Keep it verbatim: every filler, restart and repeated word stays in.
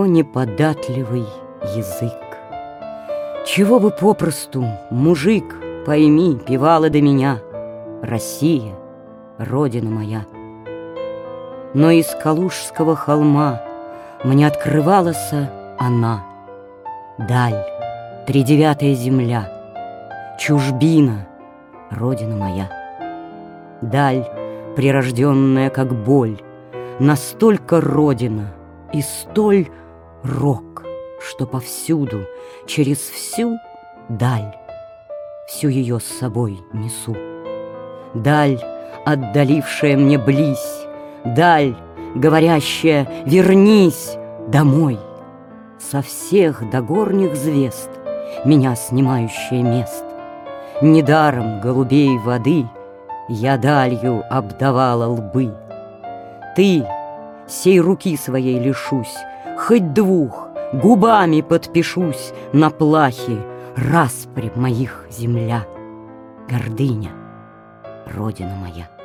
неподатливый язык. Чего бы попросту, мужик, пойми, певала до меня: Россия, родина моя. Но из Калужского холма мне открывалась она, даль, тридевятая земля, чужбина, родина моя. Даль, прирожденная как боль, настолько родина и столь рок, что повсюду, через всю даль, всю ее с собой несу. Даль, отдалившая мне близь, даль, говорящая: вернись домой, со всех до горних звезд меня снимающая мест. Недаром голубей воды я далью обдавала лбы. Ты, сей руки своей лишусь, хоть двух губами подпишусь на плахе распри моих земля. Гордыня, родина моя.